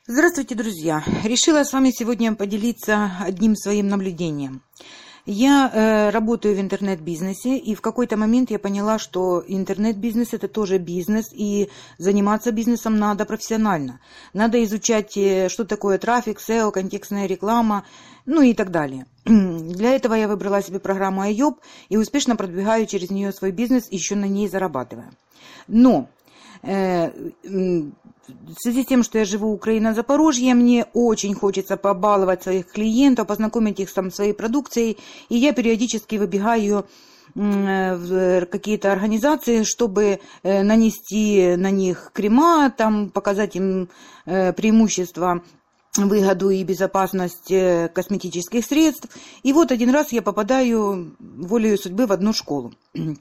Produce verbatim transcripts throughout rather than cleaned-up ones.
Здравствуйте, друзья! Решила с вами сегодня поделиться одним своим наблюдением. Я э, работаю в интернет-бизнесе, и в какой-то момент я поняла, что интернет-бизнес – это тоже бизнес, и заниматься бизнесом надо профессионально. Надо изучать, что такое трафик, сео, контекстная реклама, ну и так далее. Для этого я выбрала себе программу айоп и успешно продвигаю через нее свой бизнес, еще на ней зарабатывая. Но э, в связи с тем, что я живу в Украине, Запорожье, мне очень хочется побаловать своих клиентов, познакомить их с своей продукцией, и я периодически выбегаю в какие-то организации, чтобы нанести на них крема, там, показать им преимущества, выгоду и безопасность косметических средств. И вот один раз я попадаю волею судьбы в одну школу.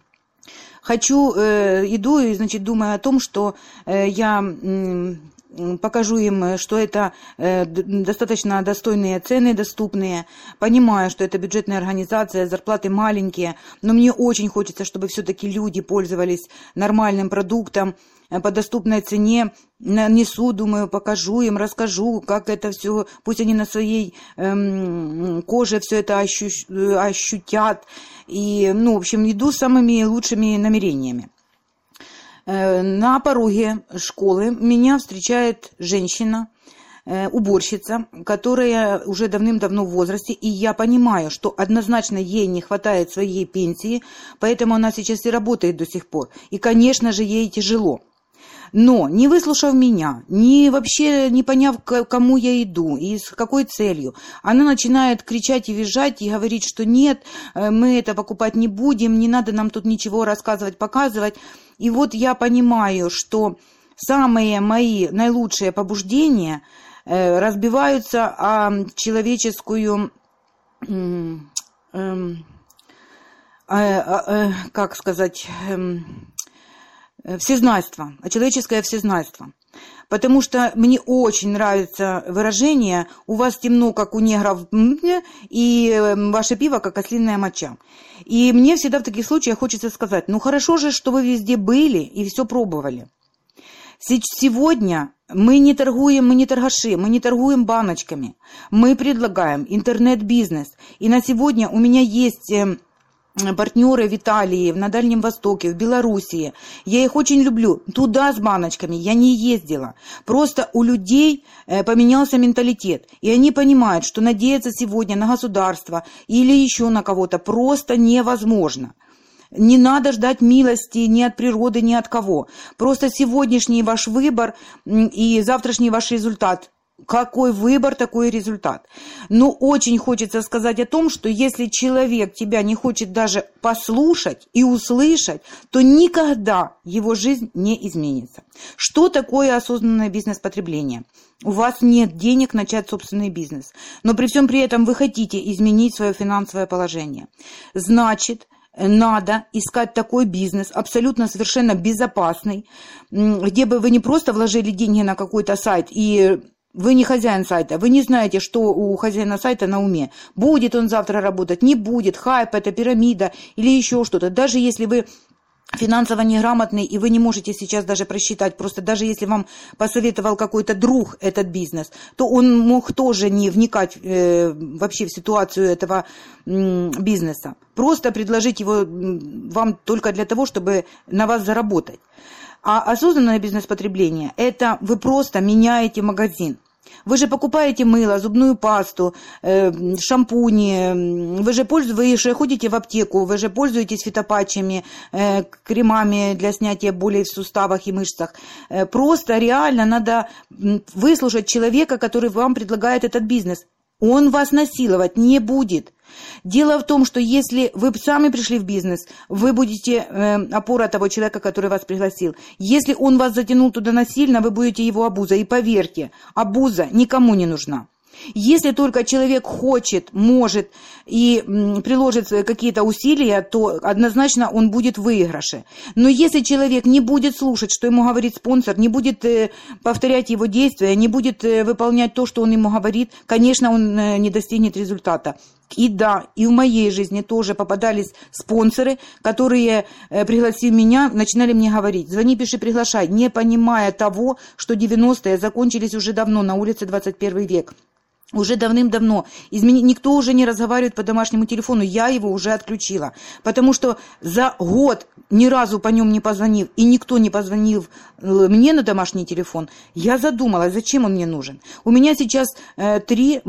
Хочу, э, иду и, значит, думаю о том, что э, я э, покажу им, что это э, достаточно достойные цены, доступные. Понимаю, что это бюджетная организация, зарплаты маленькие, но мне очень хочется, чтобы все-таки люди пользовались нормальным продуктом по доступной цене. Нанесу, думаю, покажу им, расскажу, как это все, пусть они на своей эм, коже все это ощу, ощутят. И, ну, в общем, иду с самыми лучшими намерениями. Э, на пороге школы меня встречает женщина, э, уборщица, которая уже давным-давно в возрасте, и я понимаю, что однозначно ей не хватает своей пенсии, поэтому она сейчас и работает до сих пор. И, конечно же, ей тяжело. Но, не выслушав меня, не вообще не поняв, к кому я иду и с какой целью, она начинает кричать и визжать и говорить, что нет, мы это покупать не будем, не надо нам тут ничего рассказывать, показывать. И вот я понимаю, что самые мои наилучшие побуждения разбиваются о человеческую, как сказать, всезнайство, а человеческое всезнайство. Потому что мне очень нравится выражение «у вас темно, как у негров, и ваше пиво, как ослиная моча». И мне всегда в таких случаях хочется сказать, ну хорошо же, что вы везде были и все пробовали. Сегодня мы не торгуем, мы не торгаши, мы не торгуем баночками. Мы предлагаем интернет-бизнес. И на сегодня у меня есть партнеры в Италии, на Дальнем Востоке, в Белоруссии. Я их очень люблю. Туда с баночками я не ездила. Просто у людей поменялся менталитет. И они понимают, что надеяться сегодня на государство или еще на кого-то просто невозможно. Не надо ждать милости ни от природы, ни от кого. Просто сегодняшний ваш выбор и завтрашний ваш результат. Какой выбор, такой результат. Но очень хочется сказать о том, что если человек тебя не хочет даже послушать и услышать, то никогда его жизнь не изменится. Что такое осознанное бизнес-потребление? У вас нет денег начать собственный бизнес, но при всем при этом вы хотите изменить свое финансовое положение. Значит, надо искать такой бизнес, абсолютно совершенно безопасный, где бы вы не просто вложили деньги на какой-то сайт и вы не хозяин сайта, вы не знаете, что у хозяина сайта на уме. Будет он завтра работать, не будет, хайп, это пирамида или еще что-то. Даже если вы финансово неграмотный и вы не можете сейчас даже просчитать, просто даже если вам посоветовал какой-то друг этот бизнес, то он мог тоже не вникать э, вообще в ситуацию этого э, бизнеса. Просто предложить его вам только для того, чтобы на вас заработать. А осознанное бизнес-потребление – это вы просто меняете магазин. Вы же покупаете мыло, зубную пасту, э, шампуни, вы же, пользу, вы же ходите в аптеку, вы же пользуетесь фитопатчами, э, кремами для снятия болей в суставах и мышцах. Э, просто реально надо выслушать человека, который вам предлагает этот бизнес. Он вас насиловать не будет. Дело в том, что если вы сами пришли в бизнес, вы будете э, опора того человека, который вас пригласил. Если он вас затянул туда насильно, вы будете его обузой. И поверьте, обуза никому не нужна. Если только человек хочет, может и м, приложит какие-то усилия, то однозначно он будет в выигрыше. Но если человек не будет слушать, что ему говорит спонсор, не будет э, повторять его действия, не будет э, выполнять то, что он ему говорит, конечно, он э, не достигнет результата. И да, и в моей жизни тоже попадались спонсоры, которые, э, пригласив меня, начинали мне говорить: звони, пиши, приглашай, не понимая того, что девяностые закончились уже давно, на улице двадцать первый век. Уже давным-давно. Измени... Никто уже не разговаривает по домашнему телефону, я его уже отключила. Потому что за год, ни разу по нем не позвонив, и никто не позвонил мне на домашний телефон, я задумалась, зачем он мне нужен. У меня сейчас э, три...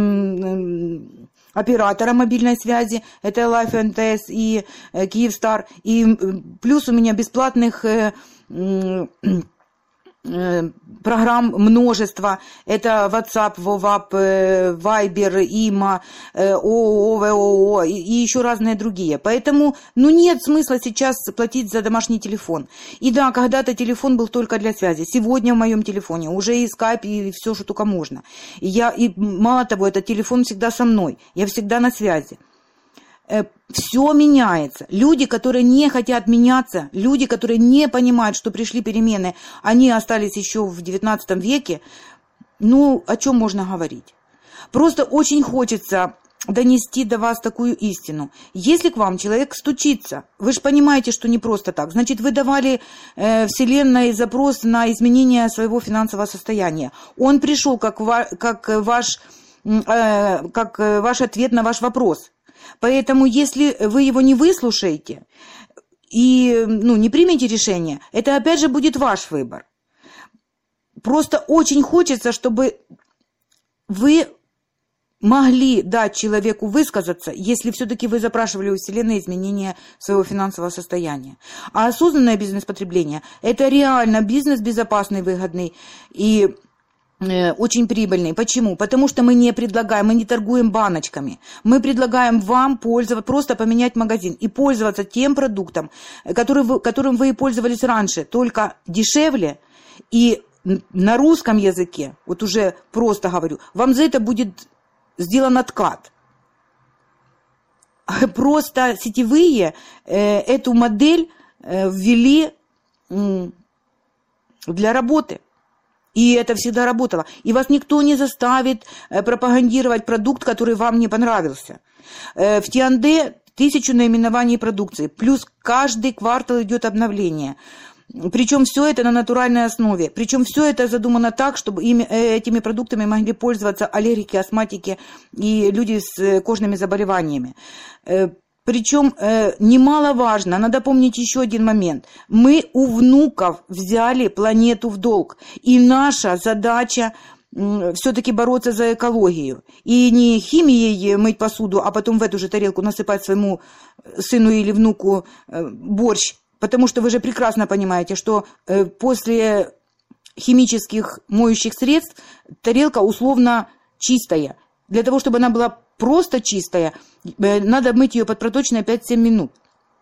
оператора мобильной связи, это Life эм тэ эс и э, Kyivstar, и плюс у меня бесплатных э, э, программ множество, это WhatsApp, WhatsApp, э, Viber, ИМА, э, ООО, ВОО и, и еще разные другие. Поэтому, ну, нет смысла сейчас платить за домашний телефон. И да, когда-то телефон был только для связи. Сегодня в моем телефоне уже и скайп, и все, что только можно. И я, и мало того, этот телефон всегда со мной. Я всегда на связи. Все меняется. Люди, которые не хотят меняться, люди, которые не понимают, что пришли перемены, они остались еще в девятнадцатом веке, ну, о чем можно говорить? Просто очень хочется донести до вас такую истину. Если к вам человек стучится, вы же понимаете, что не просто так, значит, вы давали э, Вселенной запрос на изменение своего финансового состояния. Он пришел как, ва- как, ваш, э, как ваш ответ на ваш вопрос. Поэтому, если вы его не выслушаете и ну, не примете решение, это опять же будет ваш выбор. Просто очень хочется, чтобы вы могли дать человеку высказаться, если все-таки вы запрашивали у Вселенной изменения своего финансового состояния. А осознанное бизнес-потребление – это реально бизнес безопасный, выгодный и очень прибыльный. Почему? Потому что мы не предлагаем, мы не торгуем баночками. Мы предлагаем вам пользоваться, просто поменять магазин и пользоваться тем продуктом, который вы, которым вы и пользовались раньше, только дешевле и на русском языке, вот уже просто говорю, вам за это будет сделан откат. Просто сетевые э, эту модель э, ввели э, для работы. И это всегда работало. И вас никто не заставит пропагандировать продукт, который вам не понравился. В Тианде тысячу наименований продукции. Плюс каждый квартал идет обновление. Причем все это на натуральной основе. Причем все это задумано так, чтобы ими, этими продуктами могли пользоваться аллергики, астматики и люди с кожными заболеваниями. Причем э, немаловажно, надо помнить еще один момент. Мы у внуков взяли планету в долг. И наша задача э, все-таки бороться за экологию. И не химией мыть посуду, а потом в эту же тарелку насыпать своему сыну или внуку э, борщ. Потому что вы же прекрасно понимаете, что э, после химических моющих средств тарелка условно чистая. Для того, чтобы она была просто чистая, надо мыть ее под проточной пять-семь минут.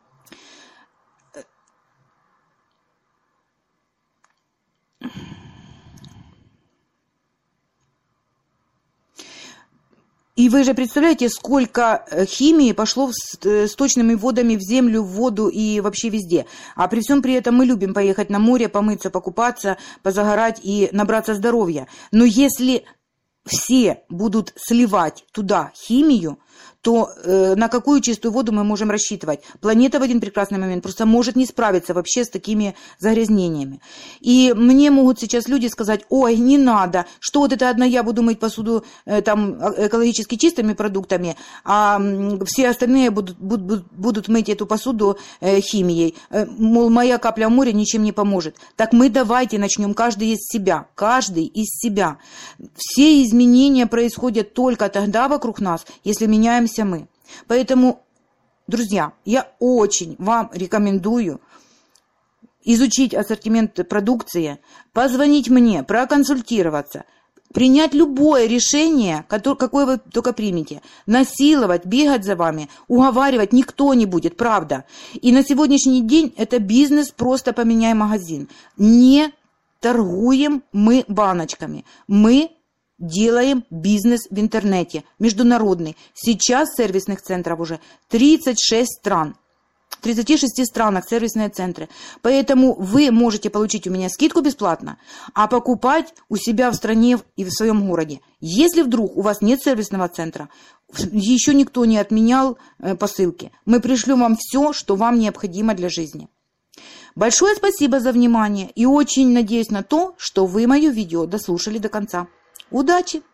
И вы же представляете, сколько химии пошло с сточными водами в землю, в воду и вообще везде. А при всем при этом мы любим поехать на море, помыться, покупаться, позагорать и набраться здоровья. Но если все будут сливать туда химию, то э, на какую чистую воду мы можем рассчитывать? Планета в один прекрасный момент просто может не справиться вообще с такими загрязнениями. И мне могут сейчас люди сказать: ой, не надо, что вот это одна я буду мыть посуду э, там экологически чистыми продуктами, а э, все остальные будут, будут, будут мыть эту посуду э, химией. Э, мол, моя капля в море ничем не поможет. Так мы давайте начнем каждый из себя, каждый из себя. Все изменения происходят только тогда вокруг нас, если меняем мы. Поэтому, друзья, я очень вам рекомендую изучить ассортимент продукции, позвонить мне, проконсультироваться, принять любое решение, какое вы только примете. Насиловать, бегать за вами, уговаривать никто не будет, правда. И на сегодняшний день это бизнес, просто поменяй магазин. Не торгуем мы баночками. Мы делаем бизнес в интернете, международный. Сейчас сервисных центров уже тридцать шесть стран. в тридцати шести странах сервисные центры. Поэтому вы можете получить у меня скидку бесплатно, а покупать у себя в стране и в своем городе. Если вдруг у вас нет сервисного центра, еще никто не отменял посылки. Мы пришлем вам все, что вам необходимо для жизни. Большое спасибо за внимание и очень надеюсь на то, что вы мое видео дослушали до конца. Удачи!